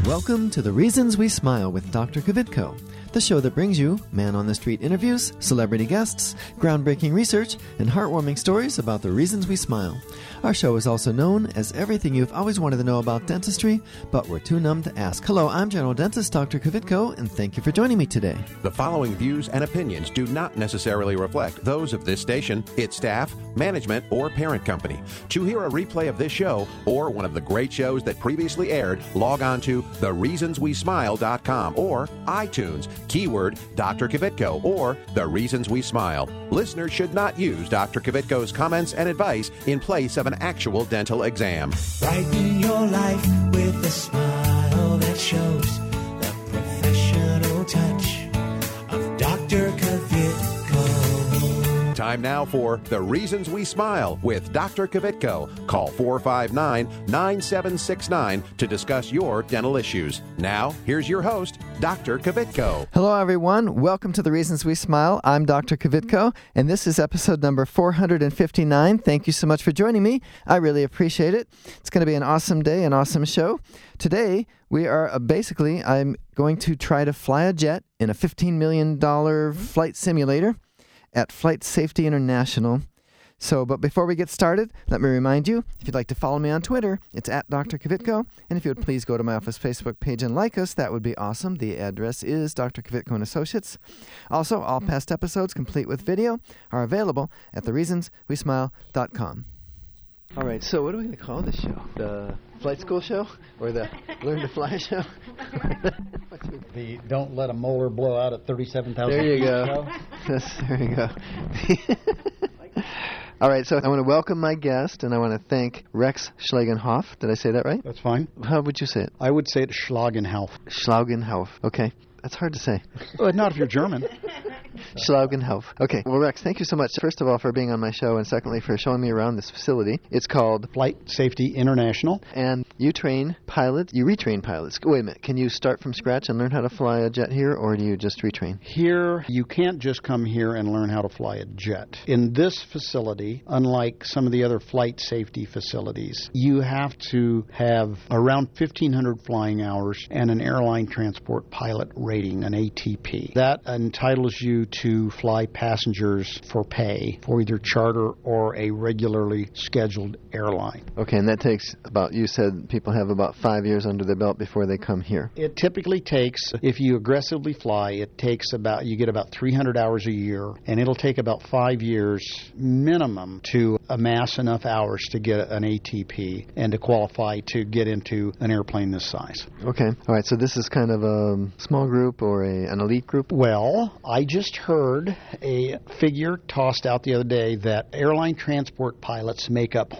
Welcome to The Reasons We Smile with Dr. Kvitko, the show that brings you man-on-the-street interviews, celebrity guests, groundbreaking research, and heartwarming stories about the reasons we smile. Our show is also known as everything you've always wanted to know about dentistry, but were too numb to ask. Hello, I'm General Dentist Dr. Kvitko, and thank you for joining me today. The following views and opinions do not necessarily reflect those of this station, its staff, management, or parent company. To hear a replay of this show or one of the great shows that previously aired, log on to thereasonswesmile.com or iTunes, keyword Dr. Kvitko or The Reasons We Smile. Listeners should not use Dr. Kvitko's comments and advice in place of an actual dental exam. Brighten your life with a smile that shows the professional touch of Dr. Kvitko. Time now for The Reasons We Smile with Dr. Kvitko. Call 459-9769 to discuss your dental issues. Now, here's your host, Dr. Kvitko. Hello, everyone. Welcome to The Reasons We Smile. I'm Dr. Kvitko, and this is episode number 459. Thank you so much for joining me. I really appreciate it. It's going to be an awesome day, an awesome show. Today, we are I'm going to try to fly a jet in a $15 million flight simulator at Flight Safety International. But before we get started, let me remind you, if you'd like to follow me on Twitter, it's at Dr. Kvitko. And if you would please go to my office Facebook page and like us, that would be awesome. The address is Dr. Kvitko and Associates. Also, all past episodes, complete with video, are available at thereasonswesmile.com. All right, so what are we going to call this show? The flight school show? Or the learn to fly show? The don't let a molar blow out at 37,000 There you feet go. show. Yes, there you go. All right, so I want to welcome my guest, and I want to thank Rex Schlagenhoff. Did I say that right? That's fine. How would you say it? I would say it's Schlagenhoff. Schlagenhoff. Okay. That's hard to say. Well, not if you're German. Schlagenhoff. Okay. Well, Rex, thank you so much, first of all, for being on my show, and secondly, for showing me around this facility. It's called Flight Safety International. And you train pilots. You retrain pilots. Wait a minute. Can you start from scratch and learn how to fly a jet here, or do you just retrain? Here, you can't just come here and learn how to fly a jet. In this facility, unlike some of the other flight safety facilities, you have to have around 1,500 flying hours and an airline transport pilot rating, an ATP. That entitles you to fly passengers for pay for either charter or a regularly scheduled airline. Okay, and that takes you said people have about 5 years under their belt before they come here. It typically takes, if you aggressively fly, you get about 300 hours a year, and it'll take about 5 years minimum to amass enough hours to get an ATP and to qualify to get into an airplane this size. Okay. All right, so this is kind of a small group or an elite group? Well, I just heard a figure tossed out the other day that airline transport pilots make up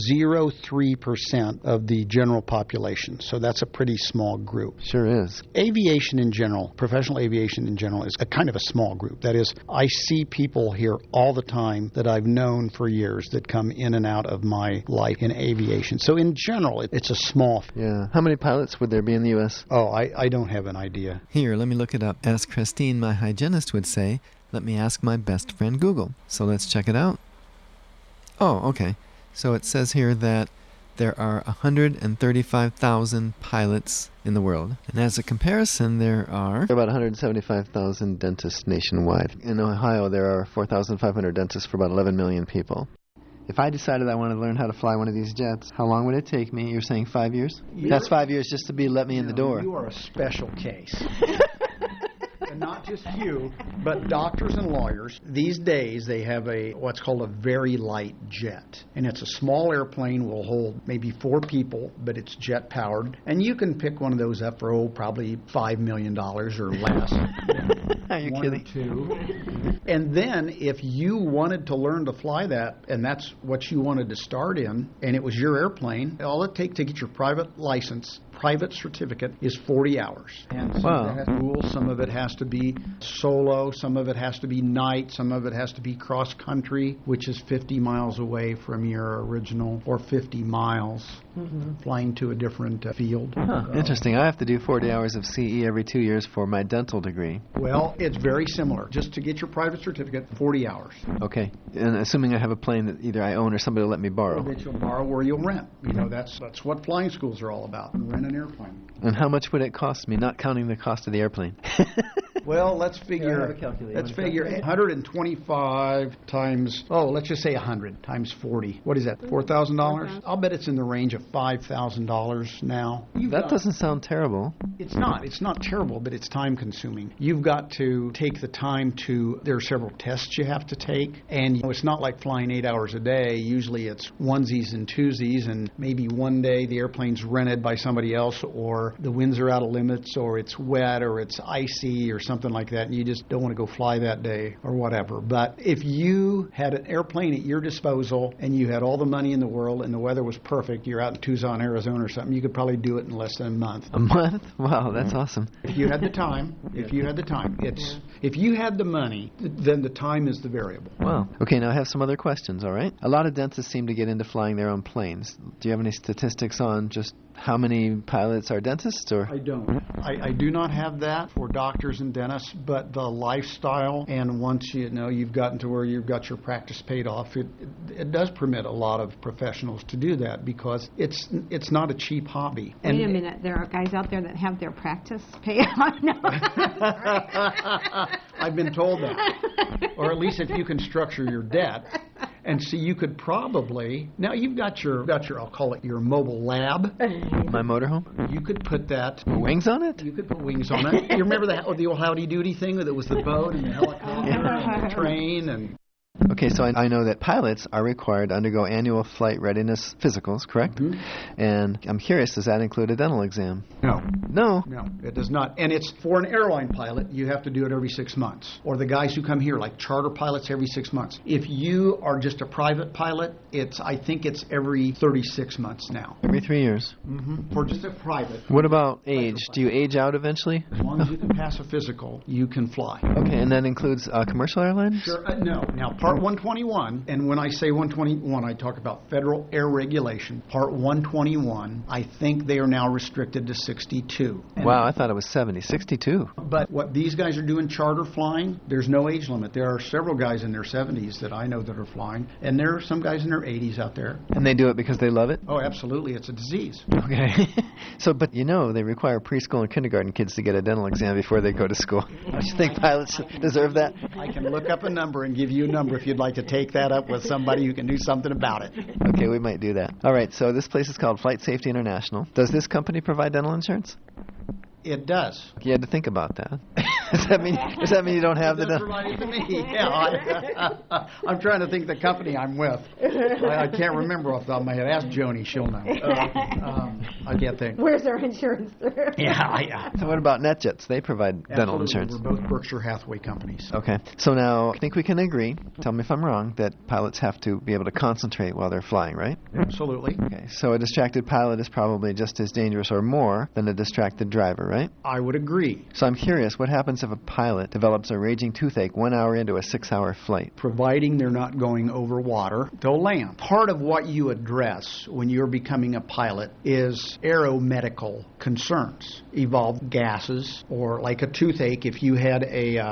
0.03% of the general population. So that's a pretty small group. Sure is. Aviation in general, professional aviation in general, is a kind of a small group. That is, I see people here all the time that I've known for years that come in and out of my life in aviation. So in general, it's a small. Yeah. How many pilots would there be in the U.S.? Oh, I don't have an idea. Here, let me look it up. As Christine, my hygienist, would say, let me ask my best friend Google. So let's check it out. Oh, okay. So it says here that there are 135,000 pilots in the world. And as a comparison, there are about 175,000 dentists nationwide. In Ohio, there are 4,500 dentists for about 11 million people. If I decided I wanted to learn how to fly one of these jets, how long would it take me? You're saying 5 years? That's 5 years just to let me in the door. You are a special case. And not just you, but doctors and lawyers. These days, they have what's called a very light jet. And it's a small airplane, will hold maybe 4 people, but it's jet-powered. And you can pick one of those up for, probably $5 million or less. Are you kidding? 1 or 2. And then, if you wanted to learn to fly that, and that's what you wanted to start in, and it was your airplane, all it takes to get your private license, private certificate, is 40 hours. And some of it has rules, some of it has to be solo, some of it has to be night, some of it has to be cross-country, which is 50 miles away from your original, or 50 miles flying to a different field. Interesting. I have to do 40 hours of CE every 2 years for my dental degree. Well, it's very similar. Just to get your private certificate, 40 hours. Okay. And assuming I have a plane that either I own or somebody will let me borrow. That you'll borrow or you'll rent. You know, that's what flying schools are all about. Rent an airplane. And how much would it cost me, not counting the cost of the airplane? Well, let's Here, I figure. have a calculator. Let's figure 125 times. Oh, let's just say 100 times 40. What is that? $4,000. I'll bet it's in the range of $5,000 now. That doesn't sound terrible. It's not. It's not terrible, but it's time consuming. You've got to take the time to. There are several tests you have to take, and it's not like flying 8 hours a day. Usually, it's onesies and twosies, and maybe one day the airplane's rented by somebody else, or the winds are out of limits, or it's wet, or it's icy, or something like that, and you just don't want to go fly that day or whatever. But if you had an airplane at your disposal and you had all the money in the world and the weather was perfect, you're out in Tucson, Arizona or something, you could probably do it in less than a month. A month? Wow, that's awesome. If you had the time, if you had the money, then the time is the variable. Wow. Okay, now I have some other questions, all right? A lot of dentists seem to get into flying their own planes. Do you have any statistics on just how many pilots are dentists? Or I don't. I do not have that for doctors and dentists, but the lifestyle, and once you've gotten to where you've got your practice paid off, it does permit a lot of professionals to do that because it's not a cheap hobby. Wait a minute, there are guys out there that have their practice paid off. No. I've been told that. Or at least if you can structure your debt. And so you could probably, now you've got your I'll call it your mobile lab. my motorhome? You could put that. Wings on it? You could put wings on it. You remember the old Howdy Doody thing that was the boat and the helicopter and the train and... Okay, so I know that pilots are required to undergo annual flight readiness physicals, correct? Mm-hmm. And I'm curious, does that include a dental exam? No. No. No, it does not. And it's for an airline pilot, you have to do it every 6 months. Or the guys who come here, like charter pilots, every 6 months. If you are just a private pilot, I think it's every 36 months now. Every 3 years. Mm-hmm. For just a private. What about age? Do you age out eventually? As long as you can pass a physical, you can fly. Okay, and that includes commercial airlines? Sure. No. Now, Part 121, and when I say 121, I talk about federal air regulation. Part 121, I think they are now restricted to 62. Wow, I thought it was 70. 62. But what these guys are doing charter flying, there's no age limit. There are several guys in their 70s that I know that are flying, and there are some guys in their 80s out there. And they do it because they love it? Oh, absolutely. It's a disease. Okay. So, but they require preschool and kindergarten kids to get a dental exam before they go to school. Don't you think pilots deserve that? I can look up a number and give you a number if you'd like to take that up with somebody who can do something about it. Okay, we might do that. All right, so this place is called Flight Safety International. Does this company provide dental insurance? It does. You had to think about that. Does that mean you don't have the dental? Provide it to me. Yeah, I'm trying to think the company I'm with. I can't remember off the top of my head. Ask Joni, she'll know. I can't think. Where's our insurance? Yeah. So what about NetJets? They provide dental Absolutely. insurance. We're both Berkshire Hathaway companies. Okay. So now I think we can agree, tell me if I'm wrong, that pilots have to be able to concentrate while they're flying, right? Absolutely. Okay. So a distracted pilot is probably just as dangerous or more than a distracted driver, right? I would agree. So I'm curious, what happens if a pilot develops a raging toothache 1 hour into a 6-hour flight? Providing they're not going over water, they'll land. Part of what you address when you're becoming a pilot is aeromedical concerns. Evolved gases, or like a toothache, if you had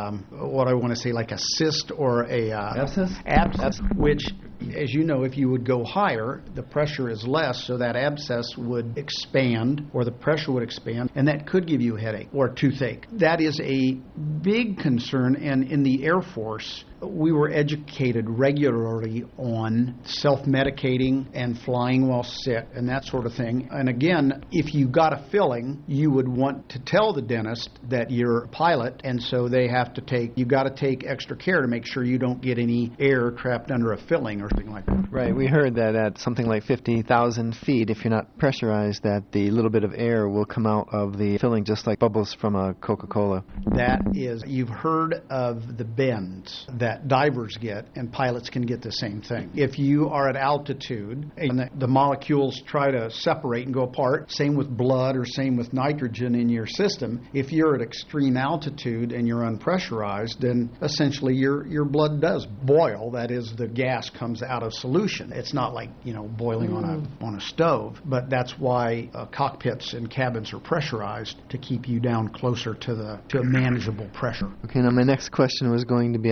like a cyst or a abscess, which, as you know, if you would go higher, the pressure is less, so that abscess would expand, or the pressure would expand, and that could give you a headache or a toothache. That is a big concern, and in the Air Force, we were educated regularly on self-medicating and flying while sick and that sort of thing. And again, if you got a filling, you would want to tell the dentist that you're a pilot, and so you've got to take extra care to make sure you don't get any air trapped under a filling or something like that. Right. We heard that at something like 50,000 feet, if you're not pressurized, that the little bit of air will come out of the filling just like bubbles from a Coca-Cola. You've heard of the bends that divers get, and pilots can get the same thing. If you are at altitude and the molecules try to separate and go apart, same with blood or same with nitrogen in your system, if you're at extreme altitude and you're unpressurized, then essentially your blood does boil. That is, the gas comes out of solution. It's not like boiling on a stove, but that's why cockpits and cabins are pressurized to keep you down closer to a manageable pressure. Okay, now my next question was going to be, I think I might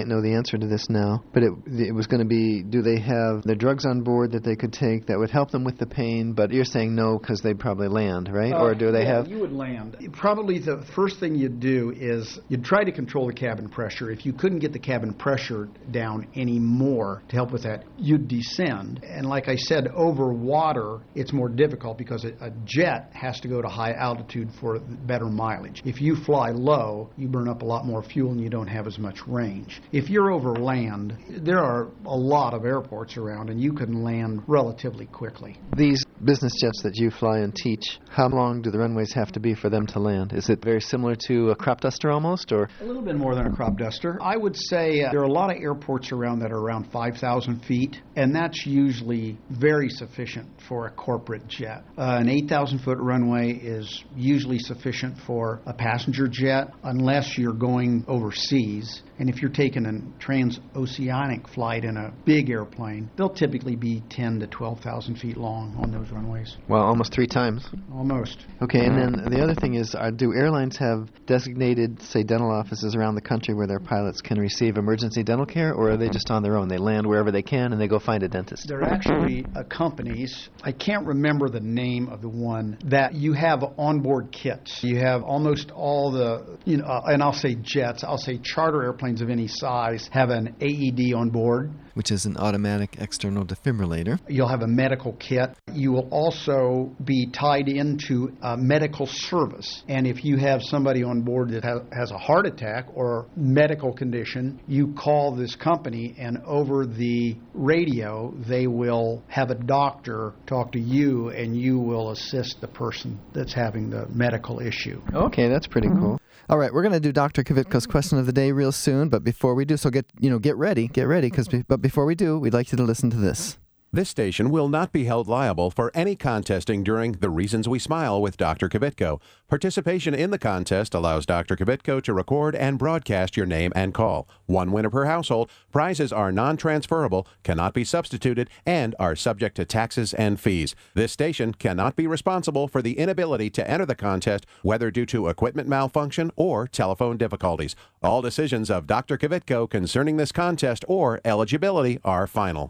might know the answer to this now, but it was going to be, do they have the drugs on board that they could take that would help them with the pain? But you're saying no because they'd probably land, right? Or do they have... You would land. Probably the first thing you'd do is you'd try to control the cabin pressure. If you couldn't get the cabin pressure down anymore to help with that, you'd descend. And like I said, over water, it's more difficult because a jet has to go to high altitude for better mileage. If you fly low, you burn up a lot more fuel and you don't have as much range. If you're over land, there are a lot of airports around and you can land relatively quickly. These business jets that you fly and teach, how long do the runways have to be for them to land? Is it very similar to a crop duster almost, or? A little bit more than a crop duster. I would say there are a lot of airports around that are around 5,000 feet, and that's usually very sufficient for a corporate jet. An 8,000-foot runway is usually sufficient for a passenger jet unless you're going overseas. And if you're taking a transoceanic flight in a big airplane, they'll typically be 10 to 12,000 feet long on those runways. Well, almost 3 times. Almost. Okay, and then the other thing is, do airlines have designated, say, dental offices around the country where their pilots can receive emergency dental care, or are they just on their own? They land wherever they can and they go find a dentist? There are actually companies, I can't remember the name of the one, that you have onboard kits. You have almost all the, and I'll say jets, I'll say charter airplanes of any size have an AED on board, which is an automatic external defibrillator. You'll have a medical kit. You will also be tied into a medical service. And if you have somebody on board that has a heart attack or medical condition, you call this company, and over the radio, they will have a doctor talk to you, and you will assist the person that's having the medical issue. Okay, that's pretty cool. All right, we're going to do Dr. Kvitko's question of the day real soon, but before we do, so get ready, but before we do, we'd like you to listen to this. This station will not be held liable for any contesting during The Reasons We Smile with Dr. Kvitko. Participation in the contest allows Dr. Kvitko to record and broadcast your name and call. 1 winner per household. Prizes are non-transferable, cannot be substituted, and are subject to taxes and fees. This station cannot be responsible for the inability to enter the contest, whether due to equipment malfunction or telephone difficulties. All decisions of Dr. Kvitko concerning this contest or eligibility are final.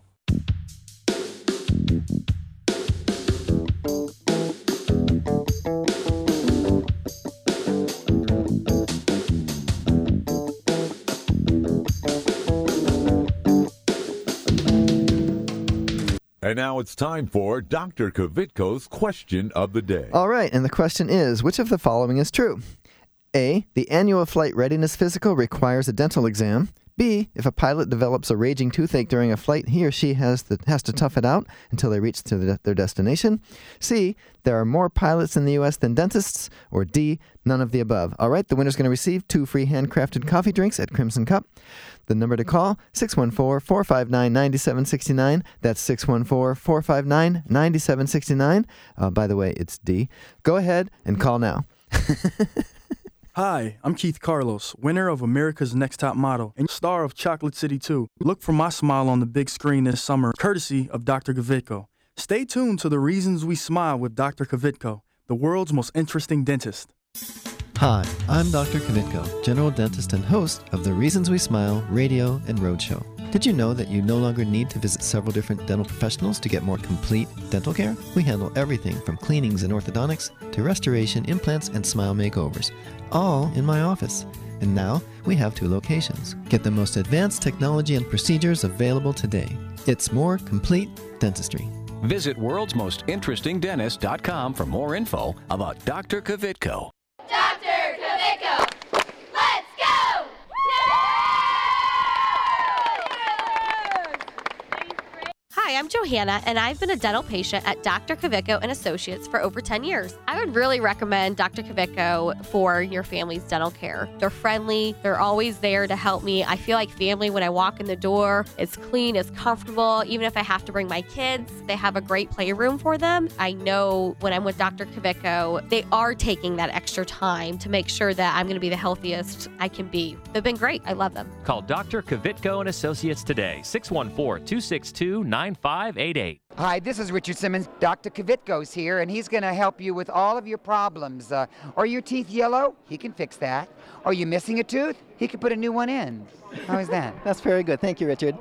And now it's time for Dr. Kvitko's question of the day. All right, and the question is, which of the following is true? A, the annual flight readiness physical requires a dental exam. B, if a pilot develops a raging toothache during a flight, he or she has to tough it out until they reach their destination. C, there are more pilots in the U.S. than dentists. Or D, none of the above. All right, the winner's going to receive 2 free handcrafted coffee drinks at Crimson Cup. The number to call, 614-459-9769. That's 614-459-9769. By the way, it's D. Go ahead and call now. Hi, I'm Keith Carlos, winner of America's Next Top Model and star of Chocolate City 2. Look for my smile on the big screen this summer, courtesy of Dr. Kvitko. Stay tuned to The Reasons We Smile with Dr. Kvitko, the world's most interesting dentist. Hi, I'm Dr. Kvitko, general dentist and host of The Reasons We Smile radio and roadshow. Did you know that you no longer need to visit several different dental professionals to get more complete dental care? We handle everything from cleanings and orthodontics to restoration, implants, and smile makeovers, all in my office. And now we have 2 locations. Get the most advanced technology and procedures available today. It's more complete dentistry. Visit worldsmostinterestingdentist.com for more info about Dr. Kvitko. Dr. Kvitko, let's go! Hi, I'm Johanna, and I've been a dental patient at Dr. Kvitko and Associates for over 10 years. I would really recommend Dr. Kvitko for your family's dental care. They're friendly. They're always there to help me. I feel like family when I walk in the door. It's clean, it's comfortable. Even if I have to bring my kids, they have a great playroom for them. I know when I'm with Dr. Kvitko, they are taking that extra time to make sure that I'm going to be the healthiest I can be. They've been great. I love them. Call Dr. Kvitko and Associates today, 614-262-9500. 8588. Hi, this is Richard Simmons. Dr. Kvitko's here, and he's going to help you with all of your problems. Are your teeth yellow? He can fix that. Are you missing a tooth? He can put a new one in. How is that? That's very good. Thank you, Richard.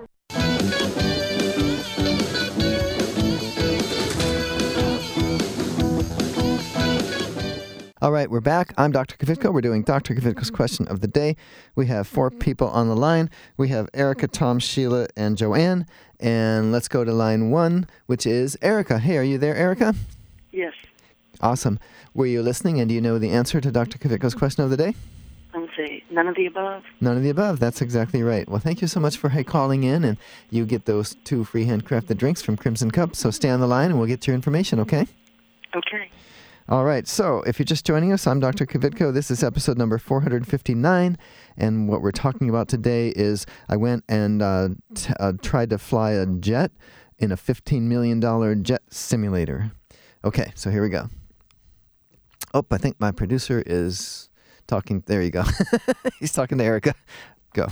All right, we're back. I'm Dr. Kvitko. We're doing Dr. Kvitko's question of the day. We have 4 people on the line. We have Erica, Tom, Sheila, and Joanne. And let's go to line 1, which is Erica. Hey, are you there, Erica? Yes. Awesome. Were you listening, and do you know the answer to Dr. Kvitko's question of the day? I would say none of the above. None of the above. That's exactly right. Well, thank you so much for calling in, and you get those 2 free handcrafted drinks from Crimson Cup. So stay on the line, and we'll get your information, okay? Okay. All right, so if you're just joining us, I'm Dr. Kvitko. This is episode number 459, and what we're talking about today is I went and tried to fly a jet in a $15 million jet simulator. Okay, so here we go. Oh, I think my producer is talking. There you go. He's talking to Erica. Go.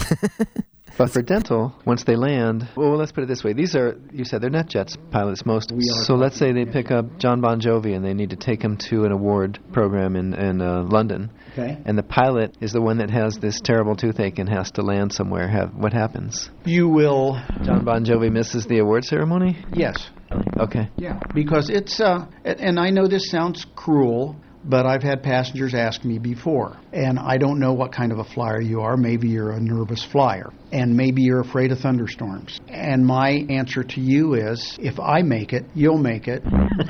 But for dental, once they land, well, let's put it this way. These are, you said, they're not jets pilots, most. So let's say they pick up John Bon Jovi and they need to take him to an award program in London. Okay. And the pilot is the one that has this terrible toothache and has to land somewhere. What happens? You will... John Bon Jovi misses the award ceremony? Yes. Okay. Yeah, because it's, and I know this sounds cruel, but I've had passengers ask me before, and I don't know what kind of a flyer you are. Maybe you're a nervous flyer, and maybe you're afraid of thunderstorms. And my answer to you is, if I make it, you'll make it.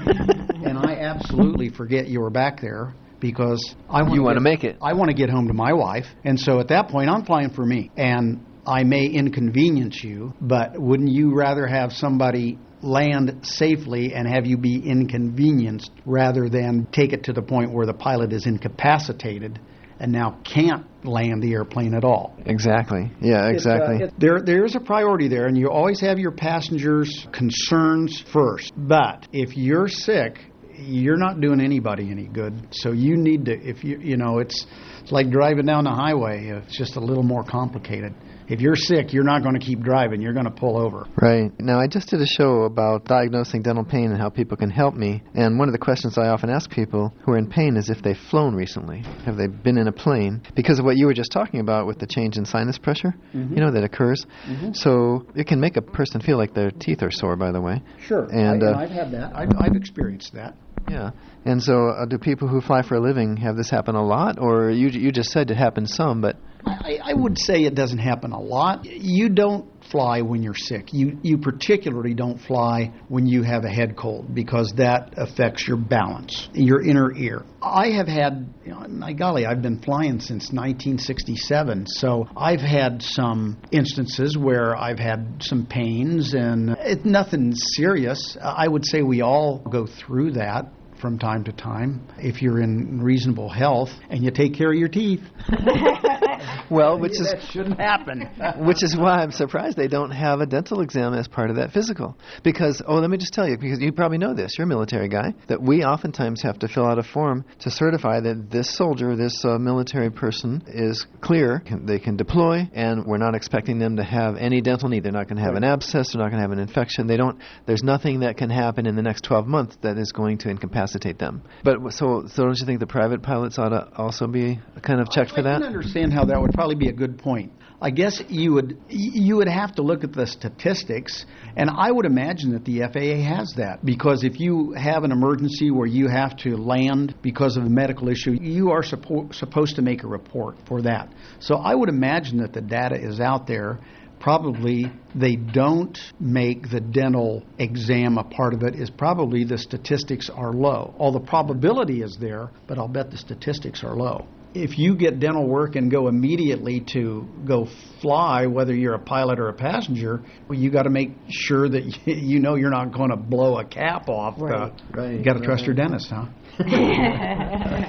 And I absolutely forget you were back there, because I want to make it. I want to get home to my wife, and so at that point, I'm flying for me. And I may inconvenience you, but wouldn't you rather have somebody land safely and have you be inconvenienced rather than take it to the point where the pilot is incapacitated and now can't land the airplane at all? Exactly. Yeah, exactly. There's a priority there, and you always have your passengers' concerns first. But if you're sick, you're not doing anybody any good. So you need to, if it's like driving down the highway. It's just a little more complicated. If you're sick, you're not going to keep driving. You're going to pull over. Right. Now, I just did a show about diagnosing dental pain and how people can help me. And one of the questions I often ask people who are in pain is if they've flown recently. Have they been in a plane? Because of what you were just talking about with the change in sinus pressure, that occurs. Mm-hmm. So it can make a person feel like their teeth are sore, by the way. Sure. And I've had that. I've experienced that. Yeah. And so do people who fly for a living have this happen a lot? Or you just said it happens some, but... I would say it doesn't happen a lot. You don't fly when you're sick. You particularly don't fly when you have a head cold, because that affects your balance, your inner ear. I have had, my golly, I've been flying since 1967, so I've had some instances where I've had some pains, and it's nothing serious. I would say we all go through that from time to time, if you're in reasonable health and you take care of your teeth. Well, that shouldn't happen. Which is why I'm surprised they don't have a dental exam as part of that physical. Because, let me just tell you, because you probably know this, you're a military guy, that we oftentimes have to fill out a form to certify that this soldier, this military person is clear, they can deploy, and we're not expecting them to have any dental need. They're not going to have an abscess, they're not going to have an infection. There's nothing that can happen in the next 12 months that is going to incapacitate them. But so don't you think the private pilots ought to also be kind of checked for that? I can understand how that would probably be a good point. I guess you would have to look at the statistics, and I would imagine that the FAA has that, because if you have an emergency where you have to land because of a medical issue, you are supposed to make a report for that. So I would imagine that the data is out there. Probably they don't make the dental exam a part of it, is probably the statistics are low. All the probability is there, but I'll bet the statistics are low. If you get dental work and go immediately to go fly, whether you're a pilot or a passenger, you got to make sure that you're not going to blow a cap off. Right. You got to trust your dentist, huh?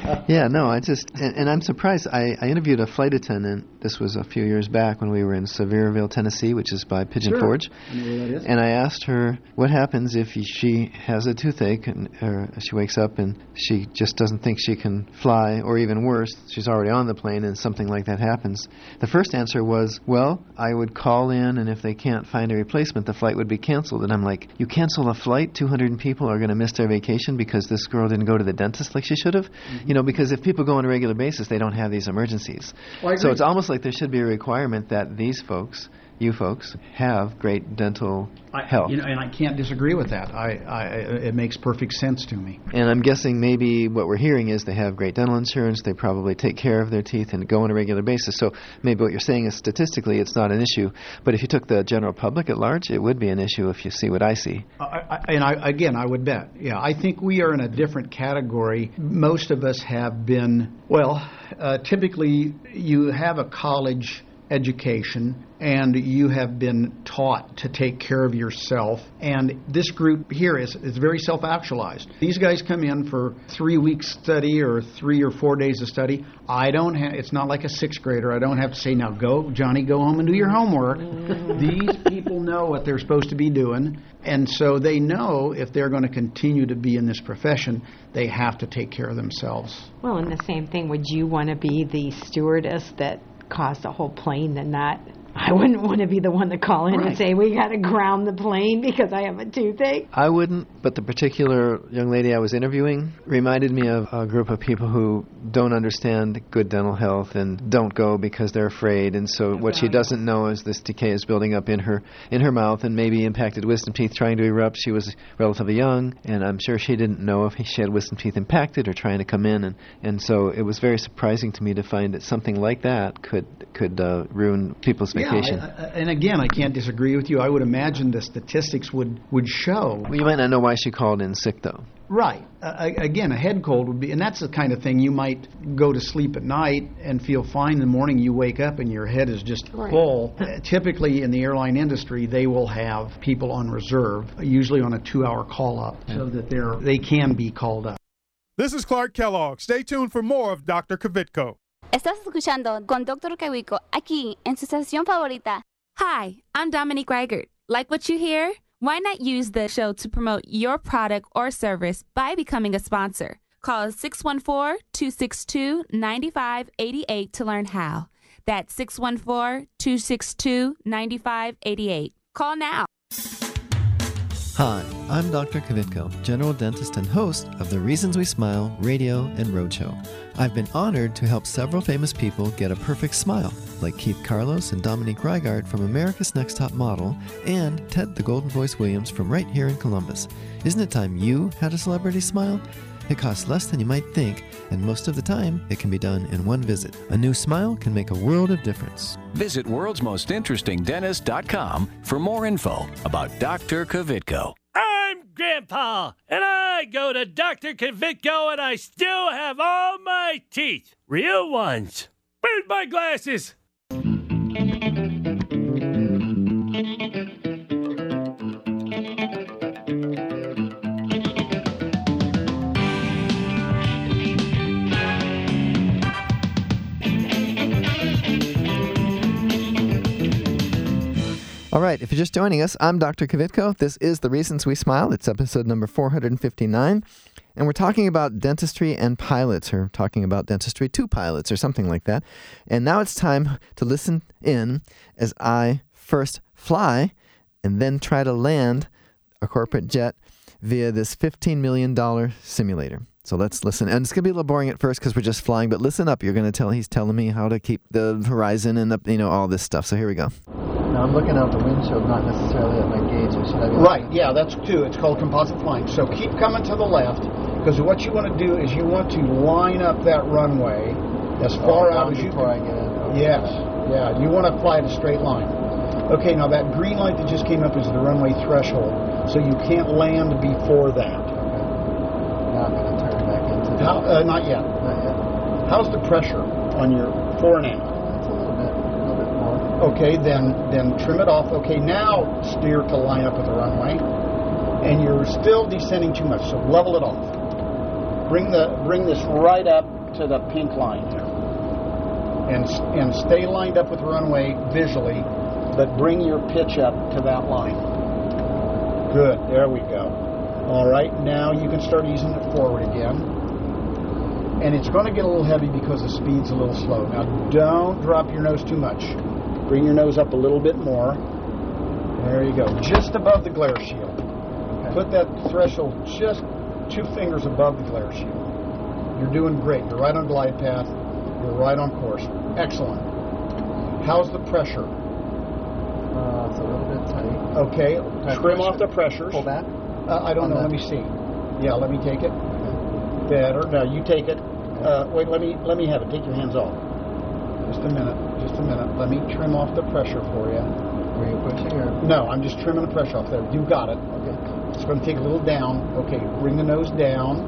Yeah, no, and I'm surprised. I interviewed a flight attendant. This was a few years back when we were in Sevierville, Tennessee, which is by Pigeon Forge. I know where that is. And I asked her what happens if she has a toothache or she wakes up and she just doesn't think she can fly, or even worse, she's already on the plane and something like that happens. The first answer was, well, I would call in, and if they can't find a replacement, the flight would be canceled. And I'm like, you cancel a flight, 200 people are going to miss their vacation because this girl didn't go to the dentist like she should have? Mm-hmm. Because if people go on a regular basis, they don't have these emergencies. Well, so it's almost like there should be a requirement that these folks, you folks, have great dental health. And I can't disagree with that. It makes perfect sense to me. And I'm guessing maybe what we're hearing is they have great dental insurance, they probably take care of their teeth and go on a regular basis. So maybe what you're saying is statistically it's not an issue. But if you took the general public at large, it would be an issue if you see what I see. I would bet. Yeah, I think we are in a different category. Most of us have been, typically you have a college education and you have been taught to take care of yourself, and this group here is very self-actualized. These guys come in for 3 weeks study or 3 or 4 days of study. It's not like a sixth grader. I don't have to say, now go, Johnny, go home and do your homework. These people know what they're supposed to be doing, and so they know if they're going to continue to be in this profession, they have to take care of themselves. Well, and the same thing, would you want to be the stewardess that caused a whole plane to not? I wouldn't want to be the one to call in and say, we got to ground the plane because I have a toothache. I wouldn't, but the particular young lady I was interviewing reminded me of a group of people who don't understand good dental health and don't go because they're afraid. And so what she doesn't know is this decay is building up in her mouth and maybe impacted wisdom teeth trying to erupt. She was relatively young, and I'm sure she didn't know if she had wisdom teeth impacted or trying to come in. And so it was very surprising to me to find that something like that could ruin people's vacation. And again, I can't disagree with you. I would imagine the statistics would show. Well, you might not know why she called in sick, though. Right. Again, a head cold would be, and that's the kind of thing you might go to sleep at night and feel fine. In the morning you wake up and your head is just full. Typically in the airline industry, they will have people on reserve, usually on a 2-hour call-up, so that they can be called up. This is Clark Kellogg. Stay tuned for more of Dr. Kvitko. Estás escuchando con Dr. Kvitko aquí en su estación favorita. Hi, I'm Dominique Reichert. Like what you hear? Why not use the show to promote your product or service by becoming a sponsor? Call 614-262-9588 to learn how. That's 614-262-9588. Call now. Hi, I'm Dr. Kvitko, general dentist and host of the Reasons We Smile radio and roadshow. I've been honored to help several famous people get a perfect smile, like Keith Carlos and Dominique Reigard from America's Next Top Model, and Ted the Golden Voice Williams from right here in Columbus. Isn't it time you had a celebrity smile? It costs less than you might think, and most of the time, it can be done in one visit. A new smile can make a world of difference. Visit worldsmostinterestingdentist.com for more info about Dr. Kvitko. I'm Grandpa, and I go to Dr. Kvitko, and I still have all my teeth. Real ones. Where's my glasses? All right, if you're just joining us, I'm Dr. Kvitko. This is The Reasons We Smile. It's episode number 459. And we're talking about dentistry and pilots, or talking about dentistry to pilots, or something like that. And now it's time to listen in as I first fly and then try to land a corporate jet via this $15 million simulator. So let's listen. And it's going to be a little boring at first because we're just flying, but listen up. You're going to tell, he's telling me how to keep the horizon and all this stuff. So here we go. Now I'm looking out the windshield, not necessarily at my gauges. Should I be right, yeah, that's too. It's called composite flying. So keep coming to the left, because what you want to do is you want to line up that runway as far out as you can. Before I get in. Okay. Yes, yeah, you want to fly at a straight line. Okay, now that green light that just came up is the runway threshold, so you can't land before that. Now I'm going to turn back into not yet. Not yet. How's the pressure on your fore and aft? It's a little bit more. Okay, then trim it off. Okay, now steer to line up with the runway. And you're still descending too much, so level it off. bring this right up to the pink line here. And stay lined up with the runway visually, but bring your pitch up to that line. Good, there we go. All right, now you can start easing it forward again. And it's going to get a little heavy because the speed's a little slow. Now don't drop your nose too much. Bring your nose up a little bit more. There you go, just above the glare shield. Put that threshold just 2 fingers above the glare shield. You're doing great. You're right on glide path. You're right on course. Excellent. How's the pressure? It's a little bit tight. Okay, trim off the pressures. Pull back? I don't know. Let me see. Yeah, let me take it. Better. No, you take it. Wait, let me have it. Take your hands off. Just a minute. Let me trim off the pressure for you. Were you pushing or? No, I'm just trimming the pressure off there. You got it. Okay. It's going to take a little down. Okay, bring the nose down.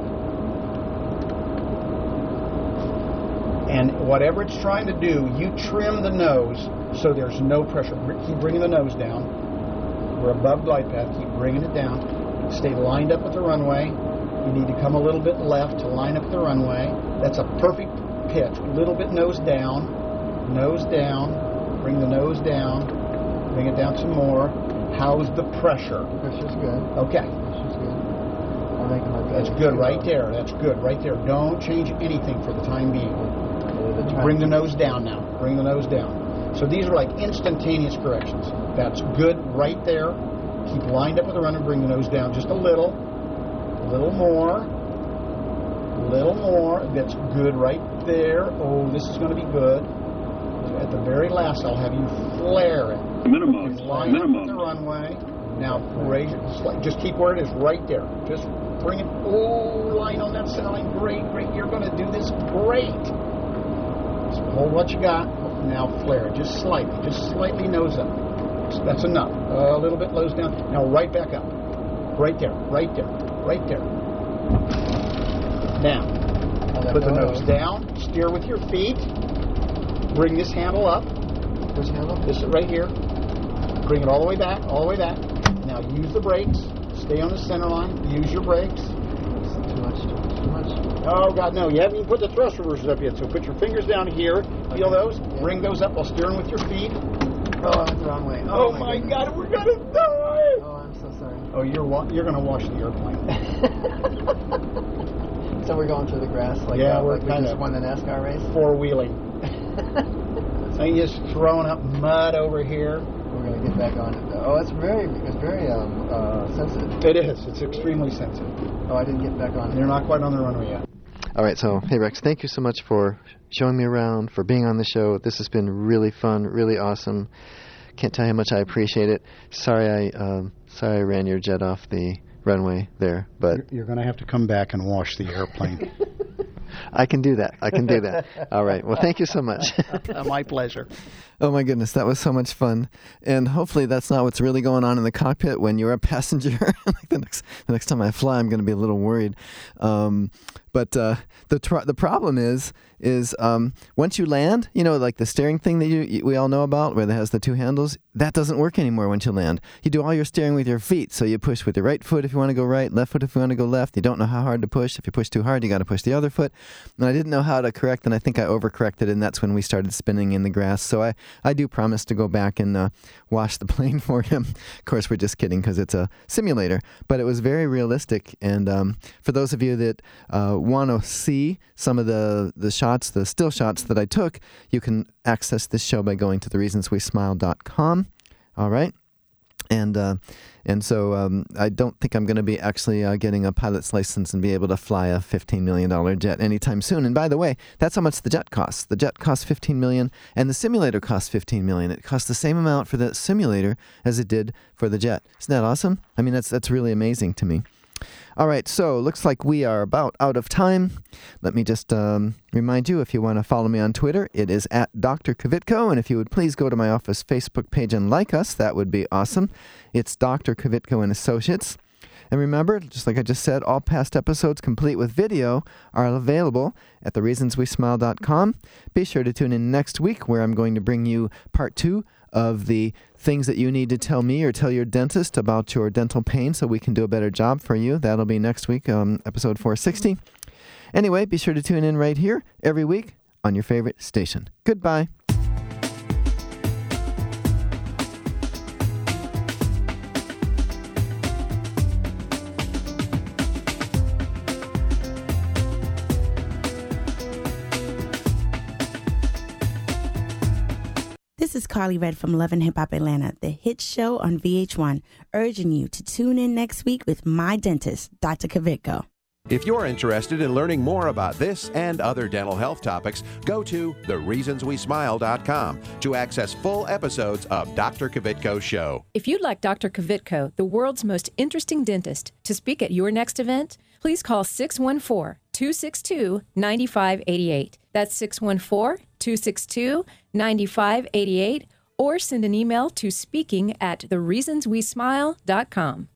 And whatever it's trying to do, you trim the nose so there's no pressure. Keep bringing the nose down. We're above glide path. Keep bringing it down. Stay lined up with the runway. You need to come a little bit left to line up the runway. That's a perfect pitch. A little bit nose down. Nose down. Bring the nose down. Bring it down some more. How's the pressure? The pressure's good. Okay. Pressure's good. I'm making my That's good right there. That's good right there. Don't change anything for the time being. Bring the nose down now. Bring the nose down. So these are like instantaneous corrections. That's good right there. Keep lined up with the runner. Bring the nose down just a little. A little more. A little more. That's good right there. Oh, this is going to be good. At the very last, I'll have you flare it. Minimum. Line up with the runway. Now, raise it. Just keep where it is right there. Just bring it. Oh, line on that center line. Great, great. You're going to do this great. Just hold what you got. Now flare it. Just slightly nose up. That's enough. A little bit nose down. Now right back up. Right there. Right there. Right there. Now, put the nose down. Steer with your feet. Bring this handle up. Which handle? This right here. Bring it all the way back. All the way back. Now use the brakes. Stay on the center line. Use your brakes. Too much. Oh, God, no. You haven't even put the thrust reversers up yet. So put your fingers down here. Feel those. Yeah. Bring those up while steering with your feet. Oh, I went the wrong way. Oh my God, we're going to die. Oh, I'm so sorry. Oh, you're going to wash the airplane. So we're going through the grass like we're we just won the NASCAR race? Four-wheeling. So you're just throwing up mud over here. We're going to get back on it. Oh, it's very sensitive. It is. It's extremely sensitive. Oh, I didn't get back on it. You're not quite on the runway yet. All right, so, hey, Rex, thank you so much for showing me around, for being on the show. This has been really fun, really awesome. Can't tell you how much I appreciate it. Sorry I ran your jet off the runway there, but... You're going to have to come back and wash the airplane. I can do that. All right. Well, thank you so much. My pleasure. Oh, my goodness. That was so much fun. And hopefully that's not what's really going on in the cockpit when you're a passenger. Like the next time I fly, I'm going to be a little worried. But the problem is once you land, like the steering thing that we all know about where it has the 2 handles, that doesn't work anymore once you land. You do all your steering with your feet. So you push with your right foot if you want to go right, left foot if you want to go left. You don't know how hard to push. If you push too hard, you got to push the other foot. And I didn't know how to correct, and I think I overcorrected, and that's when we started spinning in the grass. So I do promise to go back and wash the plane for him. Of course, we're just kidding because it's a simulator, but it was very realistic. And for those of you that want to see some of the shots, the still shots that I took, you can access this show by going to thereansonswesmile.com. All right. And so I don't think I'm going to be actually getting a pilot's license and be able to fly a $15 million jet anytime soon. And by the way, that's how much the jet costs. The jet costs $15 million, and the simulator costs $15 million. It costs the same amount for the simulator as it did for the jet. Isn't that awesome? I mean, that's really amazing to me. All right, so looks like we are about out of time. Let me just remind you, if you want to follow me on Twitter, it is at Dr. Kvitko, and if you would please go to my office Facebook page and like us, that would be awesome. It's Dr. Kvitko and Associates. And remember, just like I just said, all past episodes complete with video are available at thereasonswesmile.com. Be sure to tune in next week where I'm going to bring you part 2 of the things that you need to tell me or tell your dentist about your dental pain so we can do a better job for you. That'll be next week, episode 460. Anyway, be sure to tune in right here every week on your favorite station. Goodbye. This is Carly Red from Love and Hip Hop Atlanta, the hit show on VH1, urging you to tune in next week with my dentist, Dr. Kavitko. If you're interested in learning more about this and other dental health topics, go to thereasonswesmile.com to access full episodes of Dr. Kavitko's show. If you'd like Dr. Kavitko, the world's most interesting dentist, to speak at your next event, please call 614-262-9588. That's 614-262-9588, or send an email to speaking@thereasonswesmile.com.